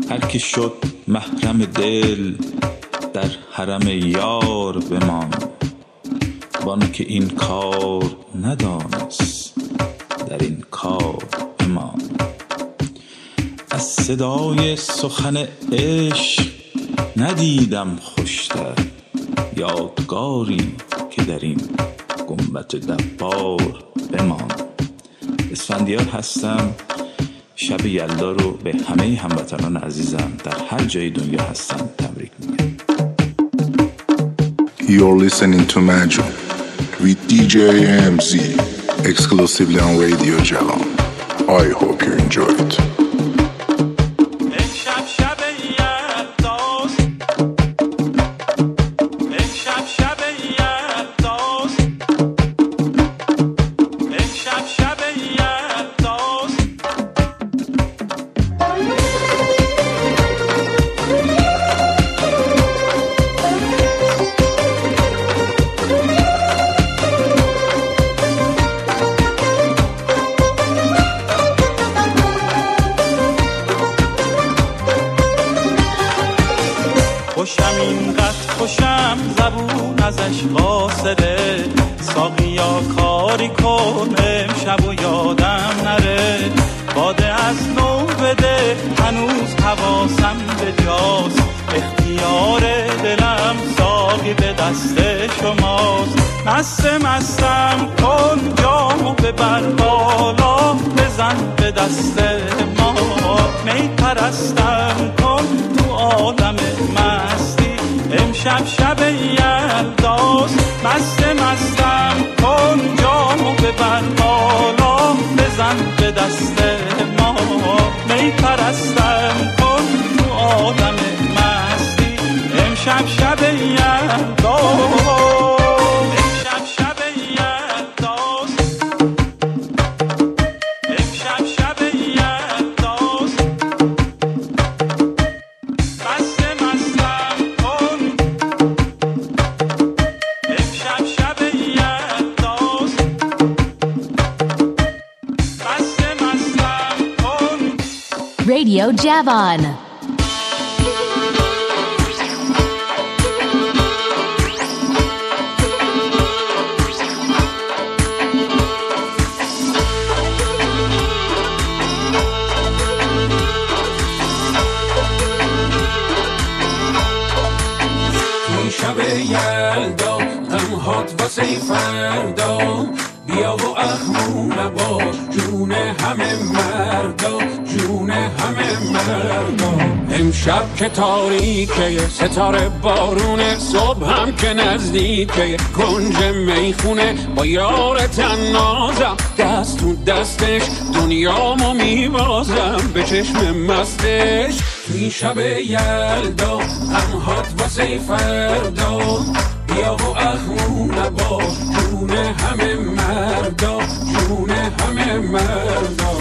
هر که شد محرم دل در حرم یار بمان، وان که این کار ندانست در این کار بمان. از صدای سخن عشق ندیدم خوشتر، یادگاری که در این گنبد دبار بمان. اسفندیار هستم. شب یلدا رو به همه هموطنان عزیزم در هر جای دنیا هستن تبریک میگم. You're listening to Magic with DJ AMZ exclusively on Radio Javan. I hope you enjoy it. خوشم اینقدر خوشم زبون ازش قاصره، ساقیا کاری کن امشب و یادم نره، باده از نو بده هنوز حواسم به جاست، اختیار دلم ساقی به دست شماست. مستم کن جامو ببر بالا، بزن به دست ما، می پرستم کن تو عالم مستی، امشب شب یلداست. مستم کن جامو ببر بالا، بزن به دست ما، می پرستم کن تو عالم مستی، امشب شب یلداست. Radio Javan. شب یلدا غمهات واسه فردا، بیا و اخمو نباش جون همه مردا، جون همه مردا. امشب که تاریکه ستاره بارونه، صبح هم که نزدیکه کنج میخونه، با یار تنازم دست تو دستش، دنیامو میبازم به چشم مستش. توی شب یلدا غمهات واسه فردا، بیا و اخمو نباش جون همه مردا، جون همه مردا.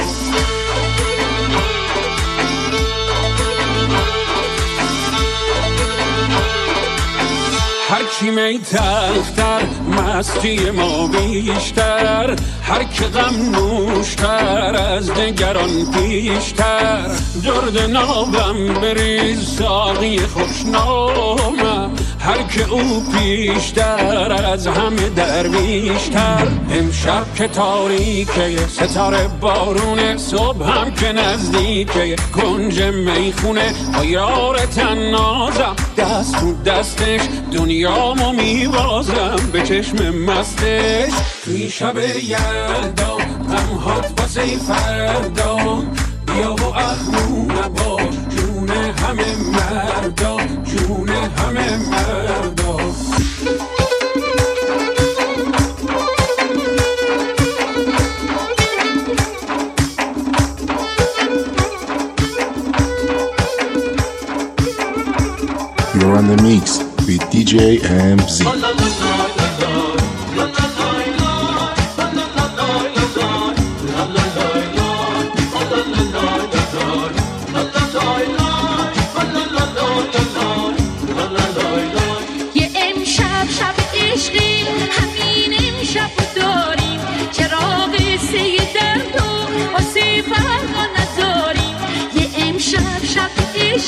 هرچی می تلختر مستی ما بیشتر، هر که غم نوشتر از نگران پیشتر، درد نابم بریز ساقی خوشنامم، هر که او پیشتر از همه درویشتر. امشب که تاریکه ستاره بارونه، صبح هم که نزدیکه کنج میخونه، با یار تنازم دست تو دستش، دنیامو میبازم به چشم مستش. توی شب یلدا غمهات واسه فردا، بیا و اخمو نباش جون همه مردا، جون همه مردا. You're on the mix with DJ AMZ. یه امشب شب عشقی، همین امشب داریم، چراغ سه درد و آسه فردا نداریم. یه امشب شب عشقی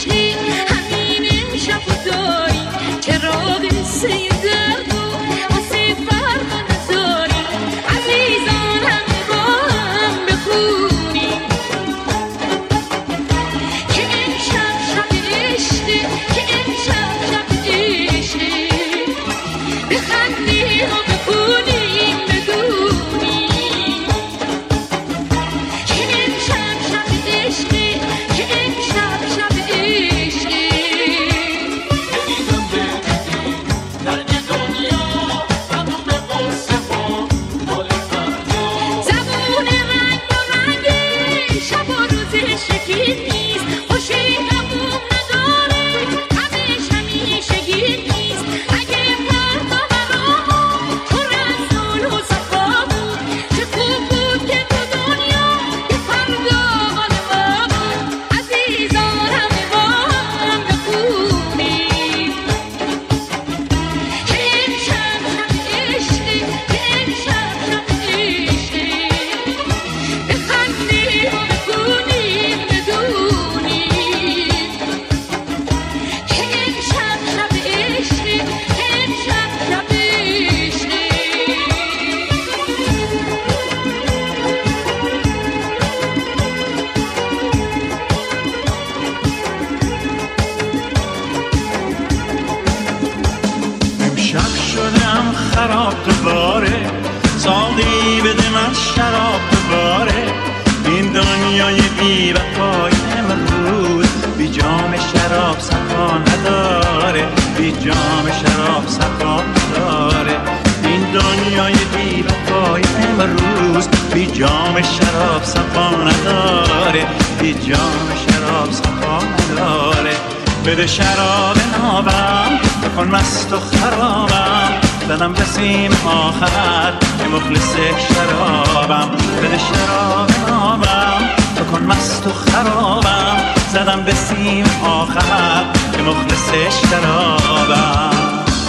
بده شراب نابم بکن مست و خرابم زدم به سیم آخر که مخلص شرابم بده شراب نابم بکن مست و خرابم زدم به سیم آخر که مخلص شرابم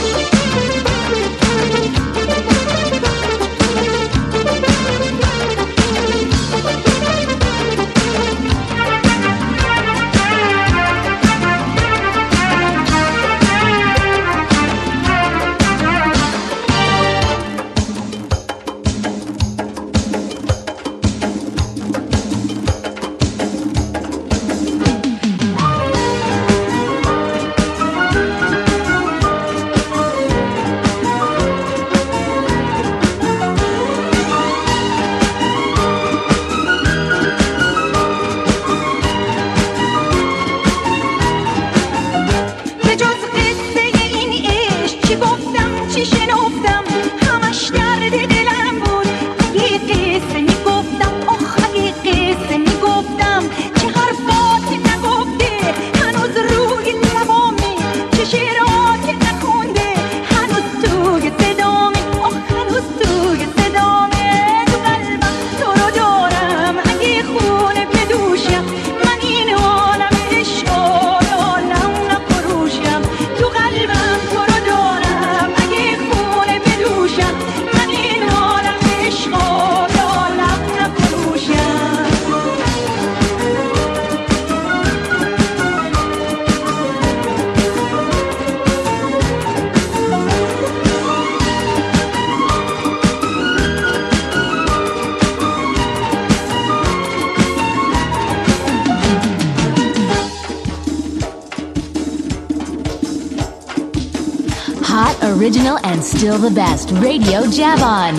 Original and still the best. Radio Javon.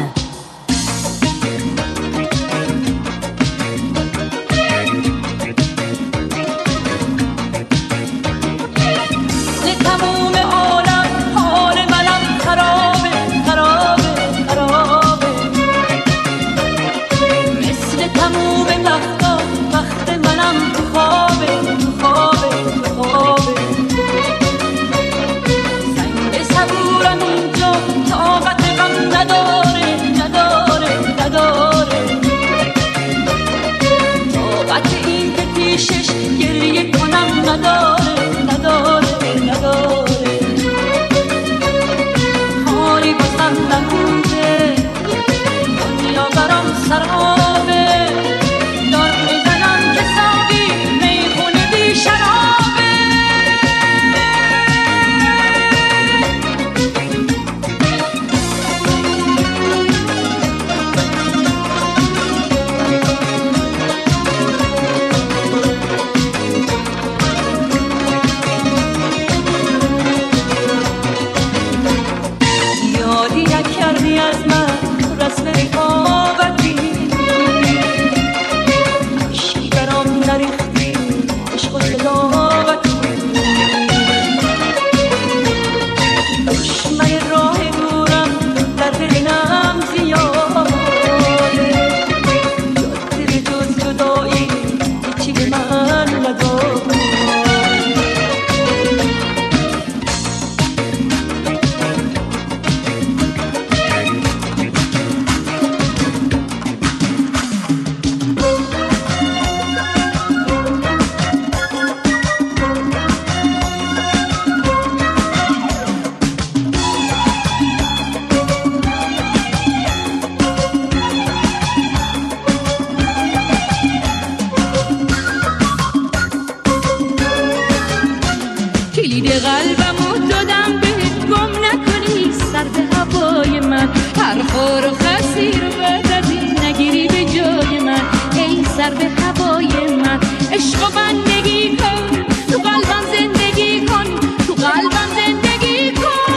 هوای من. عشق و بندگی کن، تو قلبم زندگی کن، تو قلبم زندگی کن.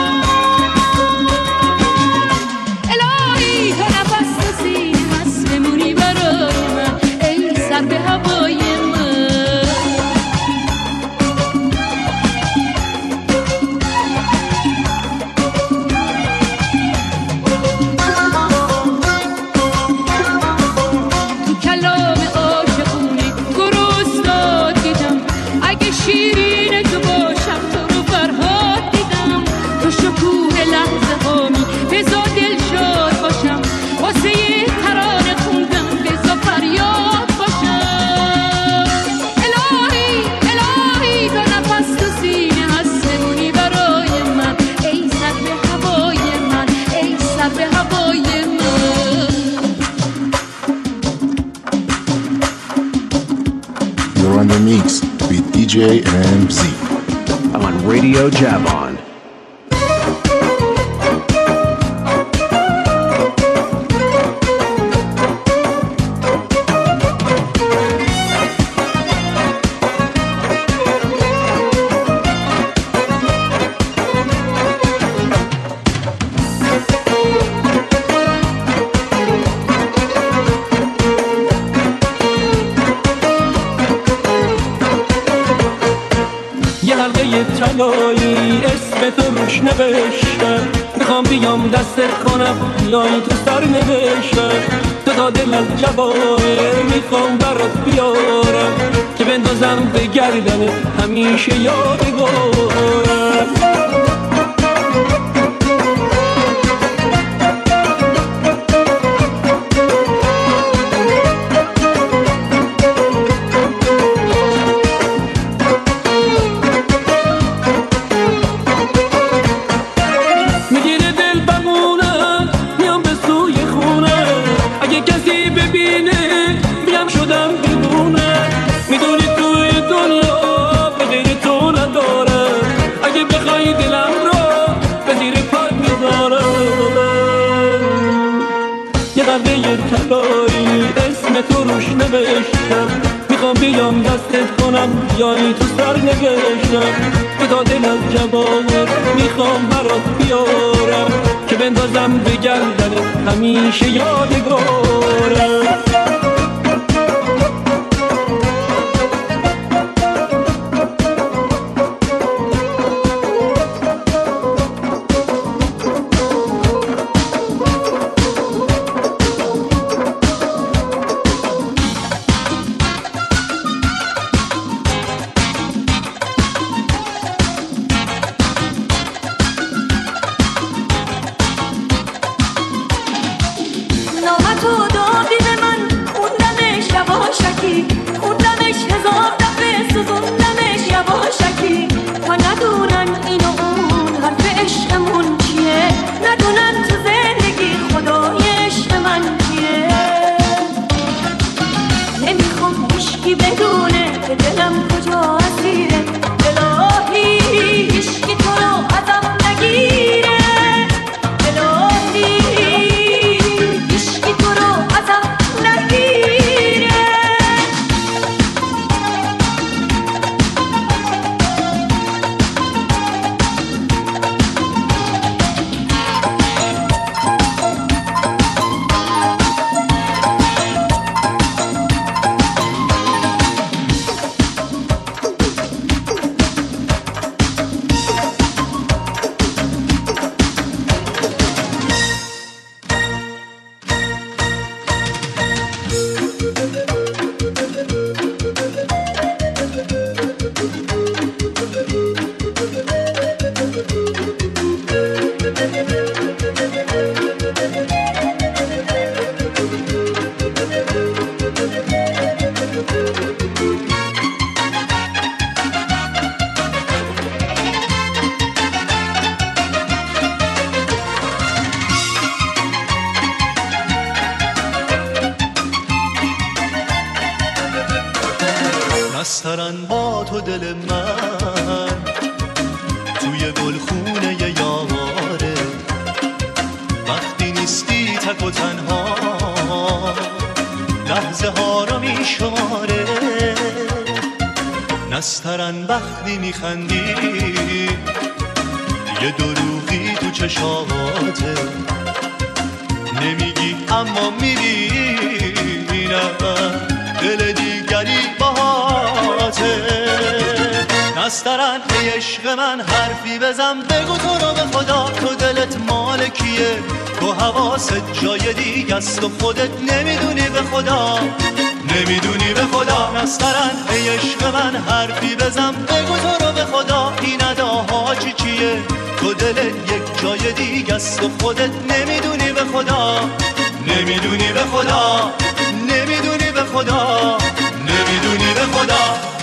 الهی تو نفس تو سینه هست بمونی برای من، ای سر به هوای من. تو کلام عاشقونه گرسنه دیدم، اگه شیرین تو باشم تو رو فرهاد دیدم. تو شکوه لحظه هامی بزا دل شاد باشم، واسه یه ترانه خوندم بزا فریاد باشم. الهی الهی تو نفس تو سینه هست بمونی برای من، ای سر به هوای من، ای سر به هوای من. You're on the mix with DJ MZ on Radio Javon. یه حلقه طلایی اسم تو روش نوشتم، میخوام بیام دستت کنم بیای تو سر نوشتم. تو تا دل از جواهر میخوام برات بیارم، که بندازم به گردن همیشه یادگارم. میگیره دل بمونم میام به سوی خونه، اگه کسی ببینه میگم شدم دیوونه. میدونی توی دنیا به غیر تو ندارم، اگه بخوای دلم رو به زیر پات میذارم. یه قلبه طلایی اسم تو روش نوشتم، میخوام بیام دستت کنم بیای تو سر نوشتم. تو تا دل از جواهر میخوام برات بیارم، که بندازم به گردن همیشه یادگارم. نامتو دادی به من، خوندمش یواشکی، خوندمش هزار دفعه سوزوندمش یواشکی. تا ندونن این و اون حرف عشقمون چیه، ندونن تو زندگی خدای عشق من کیه. نمیخوام هیچکی بدونه که دلم کجا اسیره، الهی هیچکی تو رو ازم نگیره. الهی هیچکی تو رو ازم نگیره. بسترن با تو دل من توی گلخونه یاره، وقتی نیستی تک و تنها لحظه ها رو میشمارم. نسترن وقتی میخندی یه دروغی تو چشاماته نمیگی اما میری نه دل دیگری باهاته نسترن ای عشق من حرفی بزن بگو تو رو به خدا تو دلت مال کیه تو حواست جای دیگه است و خودت نمیدونی به خدا نمیدونی به خدا نسترن ای عشق من حرفی بزن بگو تو رو به خدا این اداها چیه تو دلت یک جای دیگه است و خودت نمیدونی به خدا نمیدونی به خدا نمیدونی به خدا نمیدونی به خدا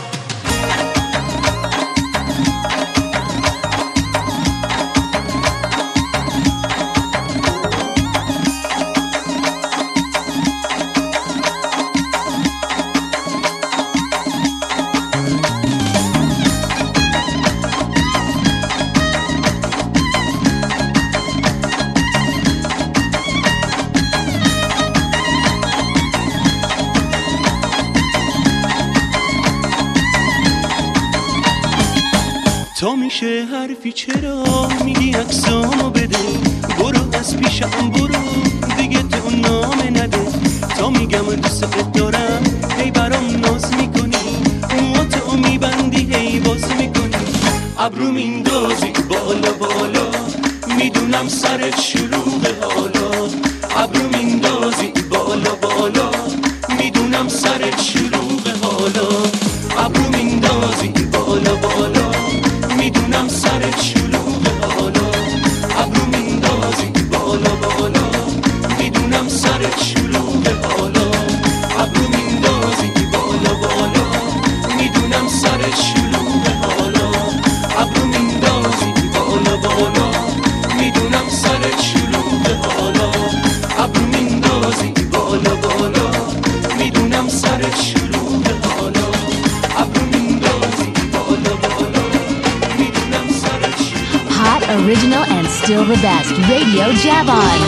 تا میشه حرفی چرا میگی عکسامو بده برو از پیشم برو دیگه تو نامه نده تا میگم دوست دارم هی برام ناز میکنی موهاتو میبندی هی باز میکنی ابرو میندازی بالا بالا میدونم سرت شلوغه حالا ابرو میندازی بالا بالا میدونم سرت شلوغه حالا ابرو میندازی بالا بالا میدونم سرت شلوغه حالا ابرو میندازی بالا بالا میدونم سرت شلوغه حالا ابرو میندازی بالا بالا میدونم سرت شلوغه حالا ابرو میندازی بالا بالا میدونم سرت شلوغه حالا ابرو میندازی بالا بالا میدونم سرت شلوغه حالا ابرو میندازی بالا بالا Hot, original, and still the best. Radio Javon.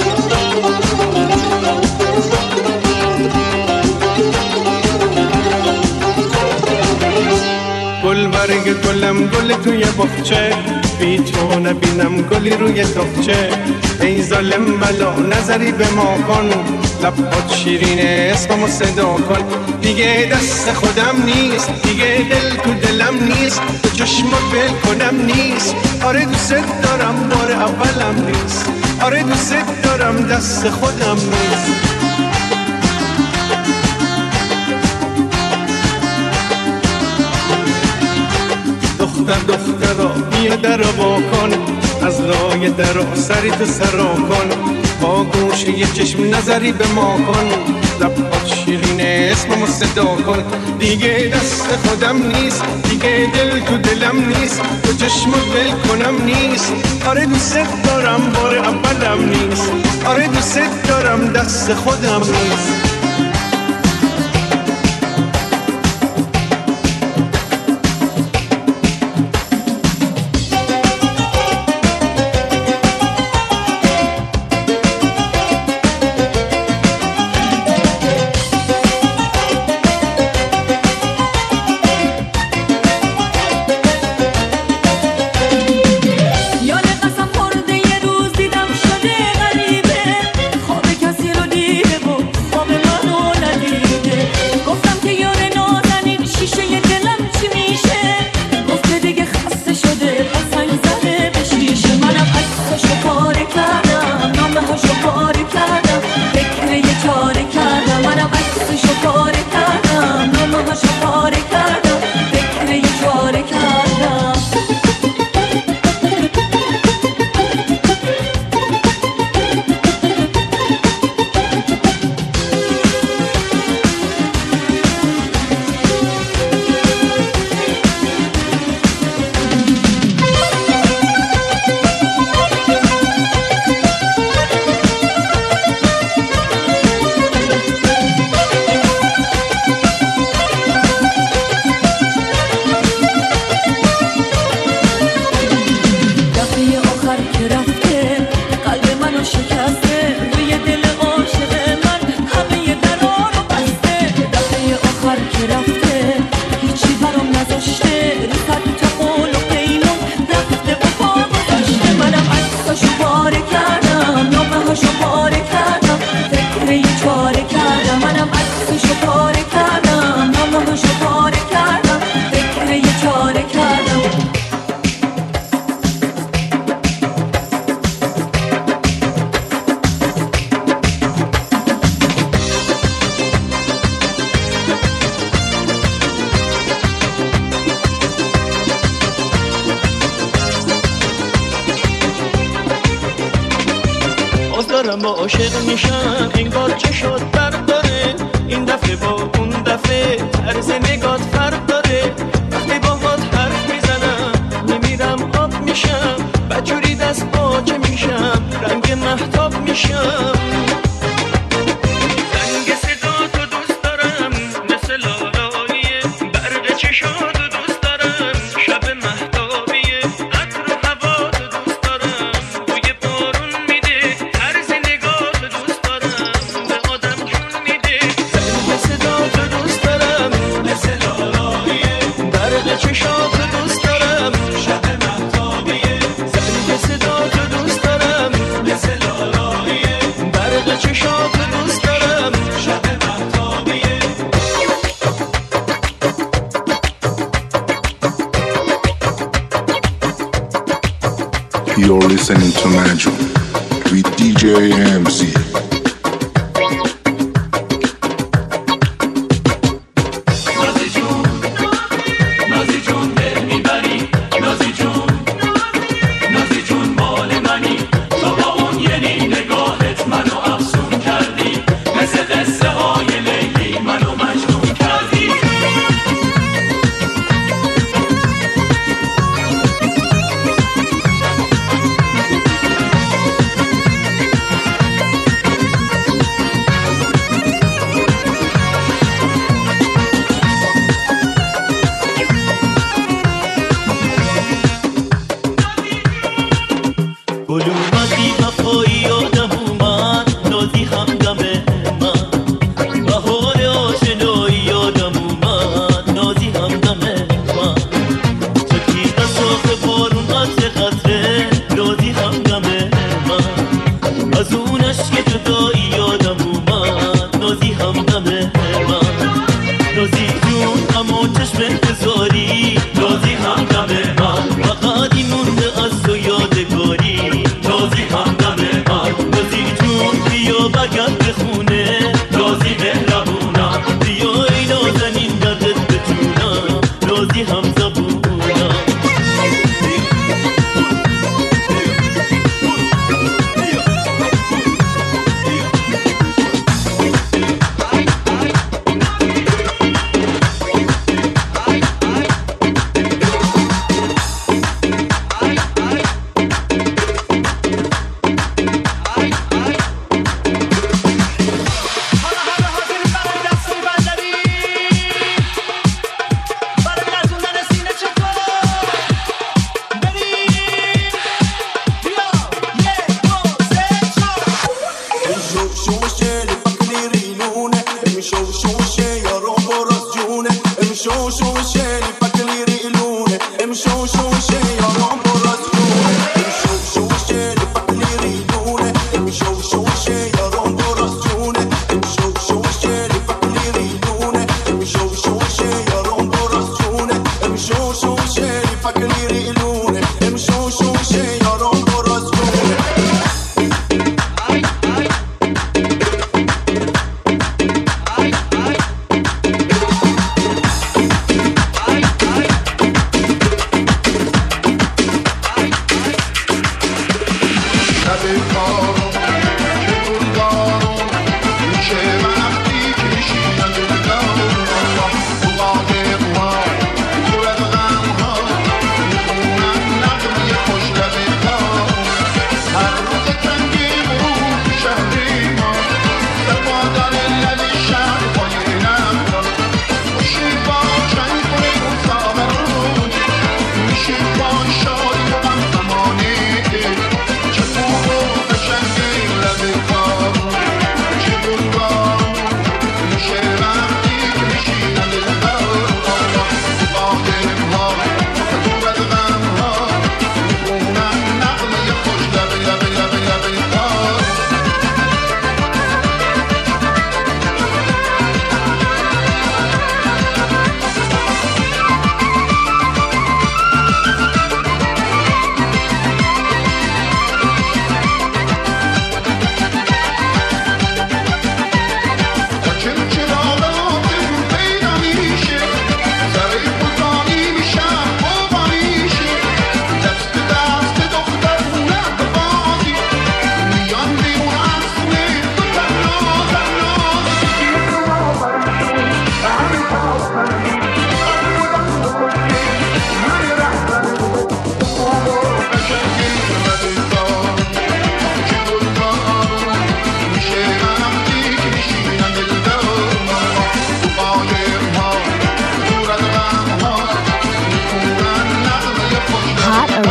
گل برگ گلم گل توی بخچه بی تو نبینم گلی روی تخچه ای ظالم بلا نظری به ما کن لبات شیرینه اسممو صدا کن دیگه دست خودم نیست دیگه دل تو دلم نیست تو چشمات بل کنم نیست آره دوست دارم بار اولم نیست آره دوست دارم دست خودم نیست دخترا بیا در با کن از لای درا سری تو سرا کن با گوش یه چشم نظری به ما کن لبات شیرینه اسممو صدا کن دیگه دست خودم نیست دیگه دل تو دلم نیست تو چشمو بل کنم نیست آره دوست دارم بار اولم نیست آره دوست دارم دست خودم نیست دارم و عاشق میشم انگار چه شد فرق داره این دفعه با اون دفعه طرز نگات فرق داره وقتی باهات حرف میزنم میمیرم آب میشم بجوری دست باچه میشم رنگ مهتاب میشم رنگ صدا تو دوست دارم مثل لالاییه برق چشات تو دوست دارم شب مهتابیه عطر و هوا تو دوست دارم بوی بارون میده طرز نگاه تو دوست دارم به آدم جون میده رنگ صدا تو دوست دارم مثل لالاییه برق چشات تو دوست دارم شب مهتابیه رنگ صدا تو دوست دارم مثل لالاییه برق چشات تو دوست دارم شب مهتابیه You're listening to Magic with DJ AMC. نازی جون دل میبری نازی جون مال منی تو با اون یعنی نگاهت منو افسون کردی مثل قصه های لیلی منو مجنون کردی گل اومدی وفایی یادم اومد نازی همدم من بهار آشنایی یادم اومد نازی همدم من چکید از شاخ بارون قطره قطره نازی همدم من از اون عشق جدایی یادم اومد نازی همدم من نازی جون اما چشم انتظاری نازی همدم من فقط این مونده از تو یادگاری نازی همدم من نازی جون بیا برگرد به خونه نازی مهربونم بیا ای نازنین دردت بتونم نازی همزبونم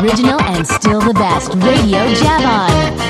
original and still the best, Radio Javon.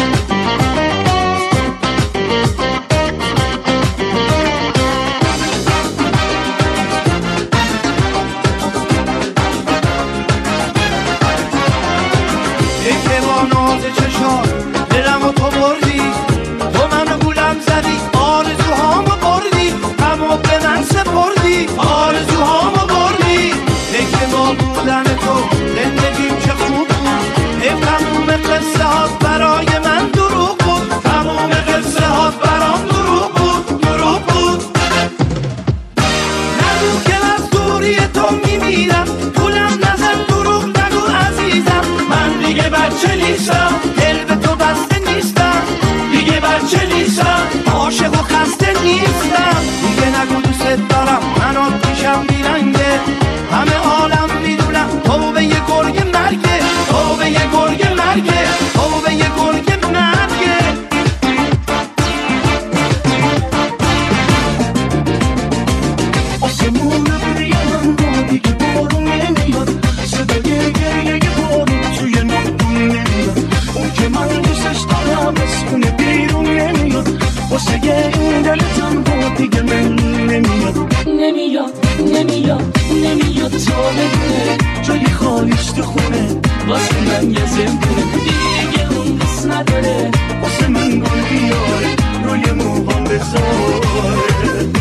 عاشق و خسته نیستم دیگه، نگو دوست دارم منو پیشم بیرنگه، همه عالم میدونم تو به یه گرگ مرگه، تو به یه گرگ مرگه، تو به یه گرگ مرگه. آسمون روی من با دیگه بارون نمیاد، صدای گریه بارون توی نقطون نمیاد، اون که من دوستش دارم اسمونه بیرون نمیاد، واسه این دل تنها دیگه من نمیاد، نمیاد نمیاد نمیاد تا بدونه جای خالیش تو خونه، واسه من یه زمونه دیگه اون دست نداره، واسه من گل بیاره روی موهام بذاره.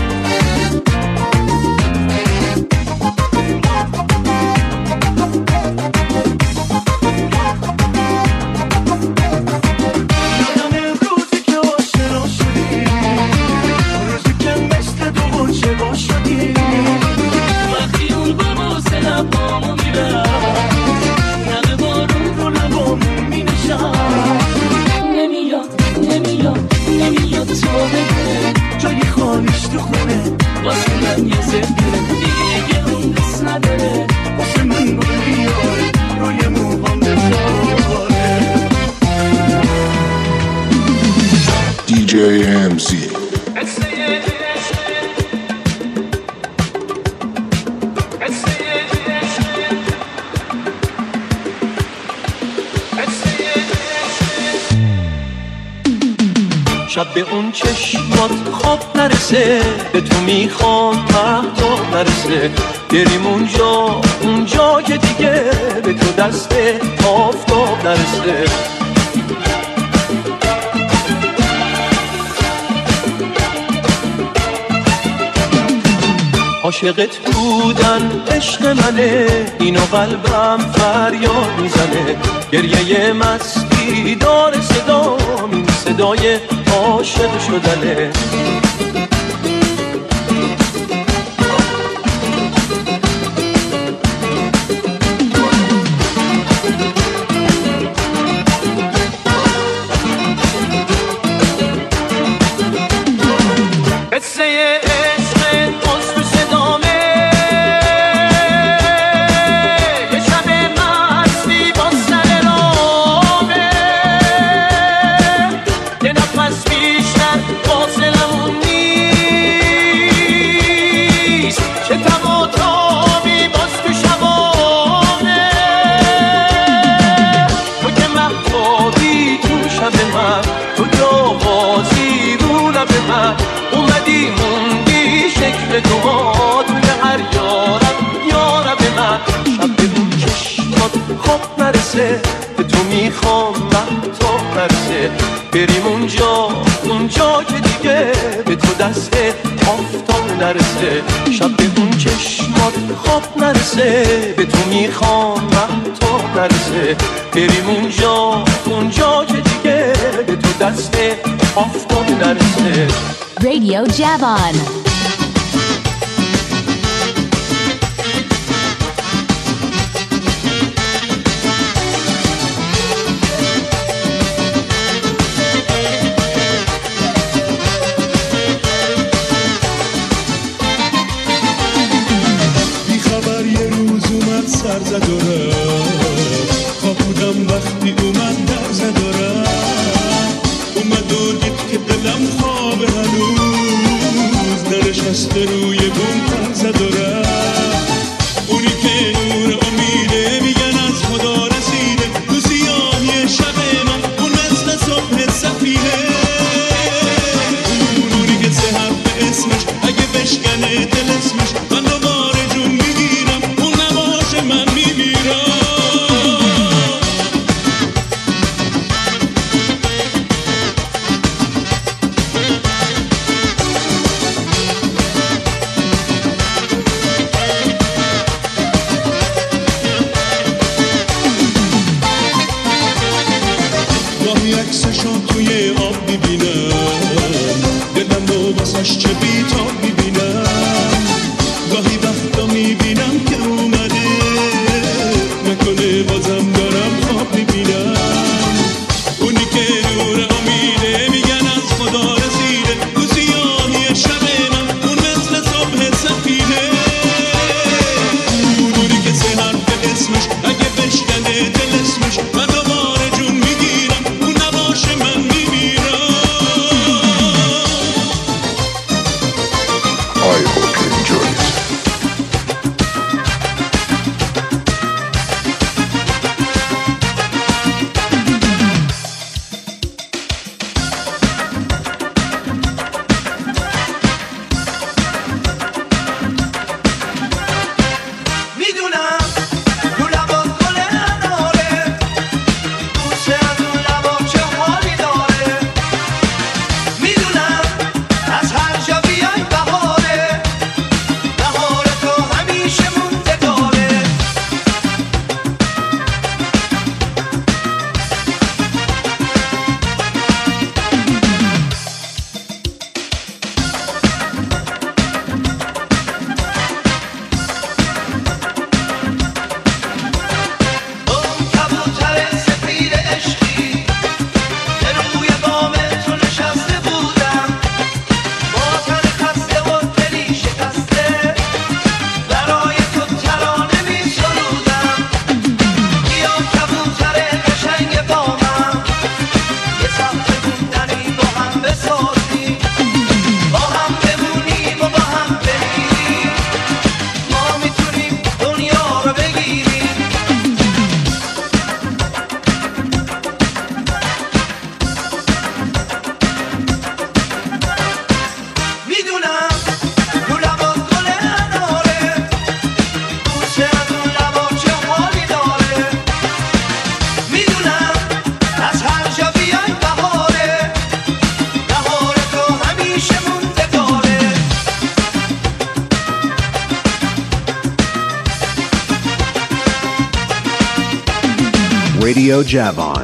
DJMZ. شب به اون چشمات خواب نرسه، به تو میخوام مهتاب نرسه، بریم اونجا که دیگه به تو دست آفتاب نرسه. عاشقت بودن عشق منه، اینو قلبم فریاد میزنه، گریه مستی داره صدام، این صدای عاشق شدنه. به تو میخوام مهتاب نرسه، بریم اونجا که دیگه به تو دست آفتاب نرسه. شب به اون چشمات خواب نرسه، به تو میخوام مهتاب نرسه، بریم اونجا که دیگه به تو دست آفتاب نرسه. Radio Javon. سر زد و رفت، خواب بودم وقتی اومد در زد و رفت، اومد و دید که دلم خوابه هنوز، ننشسته روی بوم پر زد و رفت، اونی که نور امیده میگن از خدا رسید Radio Javon.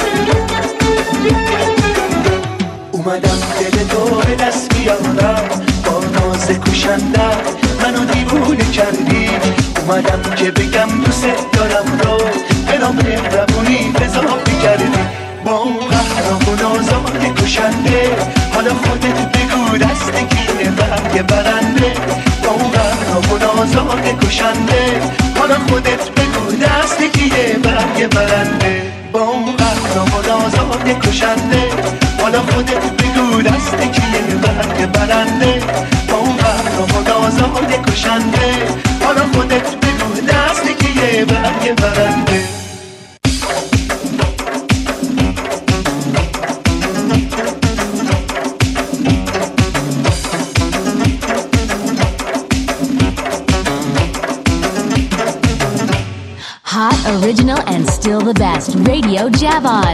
اومدم دل تو به دست بیارم واسه کشنده منو دیوونه کردی اومدم که بگم دوست دارم رو به نام مهربونی اضافه کردی با اون قهرم و نازان کشنده حالا خودت بگو دست کیه برگ برنده با اون قهرم و نازان کشنده حالا خودت بگو دست کیه برگ برنده با اون قهرم و نازان کشنده حالا خودت بگو دست کیه برگ برنده با اون قهرم و نازان کشنده حالا خودت بگو دست کیه برگ برنده Hot, original, and still the best. Radio Javon.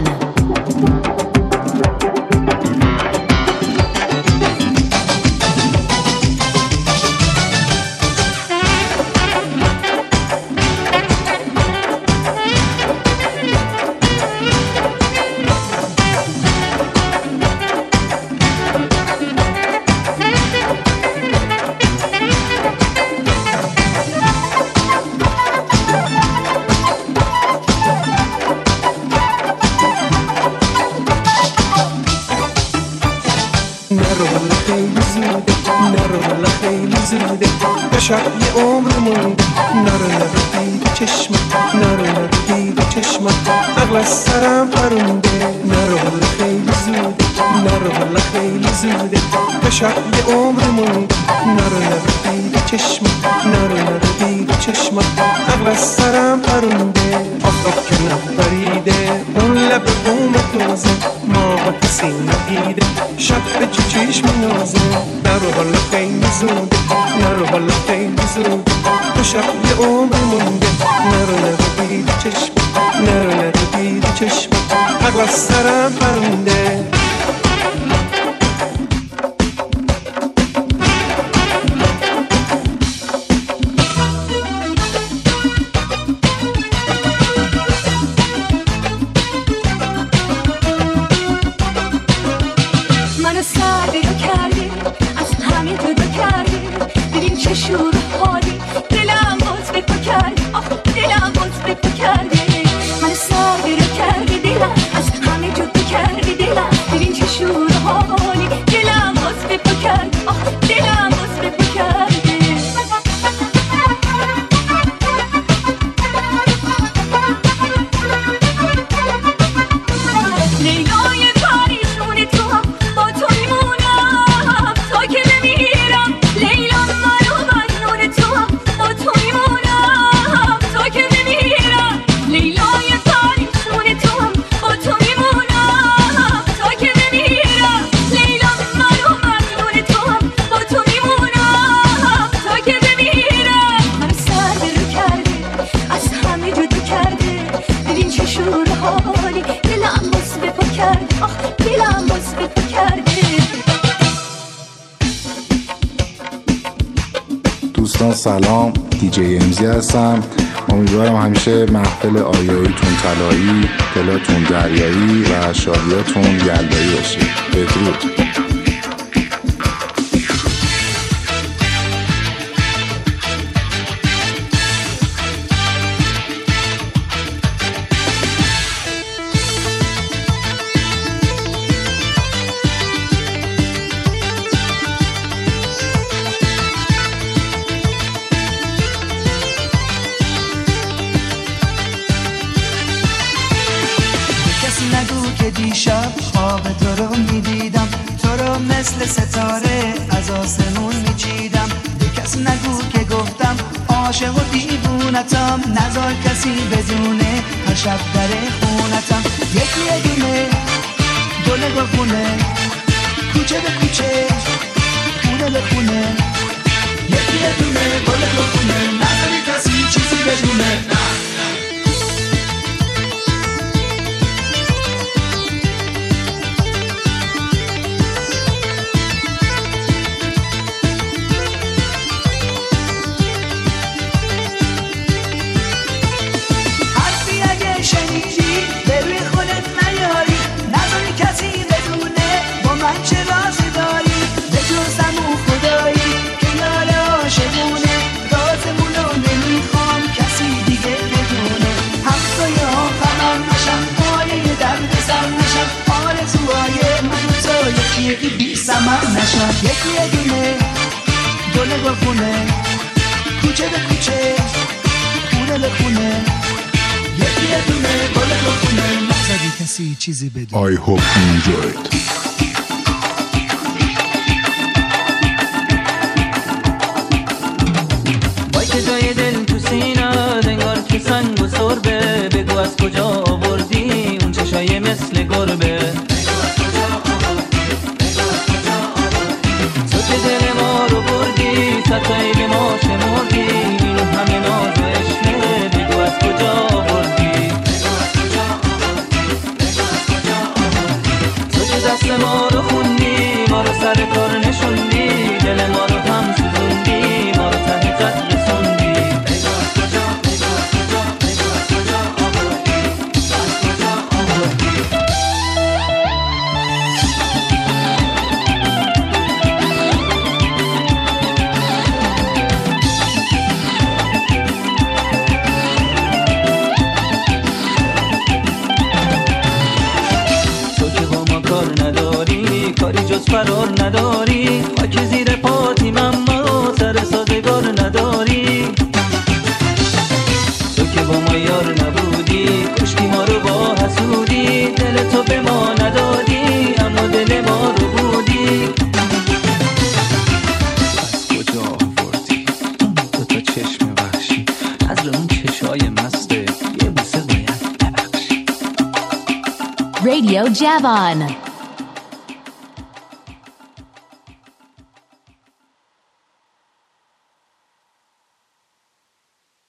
شب یه عمر مونده نرو دید چشمت نرو دید چشمت عقل از سرم پرونده نرو خیلی زوده نرو خیلی زوده شب یه عمر مونده نرو دید چشمت نرو دید چشمت عقل از سرم پرونده آفتاب که نبریده اون لب بوم توزه ما با کسی ندیده شب به چشم نازه نرو خیلی زوده نرو خیلی زوده تو شب یه عمر مونده نرو دید چشم نرو دید چشم عقل از سرم پرونده منو سرده رو کردی از همین جدا کردی ببین چه شور حالی دلم باز به تو کردی دلم باز به تو کردی منو سرده رو کردی دلم از همین جدا کردی دلم ببین چه شور حالی دلم باز به تو کردی دلم باز به تو کردی لیلای پریشون تو هم با تو میمونم تا که بمیرم لیلا من و مجنون تو هم با تو میمونم تا که بمیرم لیلای پریشون تو هم با تو میمونم تا که بمیرم لیلا من و مجنون تو هم با تو میمونم تا که بمیرم من سر رو کرده از همه جدا کرده ببین چه شور حالی دلم باز به پا کرده دلم باز به پا کرده دوستان سلام، دیجی امزی هستم. امیدوارم همیشه محفل آیاییتون طلایی، دلاتون دریایی و شادیاتون یلدایی باشه. بدرود. دیشب خواب تو رو میدیدم تو رو مثل ستاره از آسمون میچیدم به کس نگو که گفتم عاشق و دیوونتم نذار کسی بدونه هر شب در خونتم یکی دونه گل گلخونه کوچه به کوچه خونه به خونه یکی دونه گل گلخونه نذاری کسی چیزی بدونه چه رازی داری به جز همون خدایی که سمن نشن. یکی یه دونه گل گلخونه، کوچه به کوچه خونه به خونه، یکی یه دونه گل گلخونه. نزدی کسی چیزی بدون. I hope you enjoyed. وای که جای دل تو سینه انگار که سنگ و سربه، بگو از کجا آوردی اون چشای مثل گربه. تو که دل ما رو بردی ستایی به ما شمردی، این همه ناز و عشقه بگو از کجا آوردی. تو که دست ما رو خوندی، ما رو سر کار نشوندی، دل ما رو هم سوزوندی، ما رو ته قد رسوندی. کاری جز فرار نداری، خاک زیر پاتیم اما سر سازگار نداری. تو که با ما یار نبودی، کشتی ما رو با حسودی، دل تو به ما ندادی اما دل ما رو بودی. از کجا آوردی دو تا چشم وحشی، از اون چشای مسته یه بوسه باید ببخشی. Radio Javon.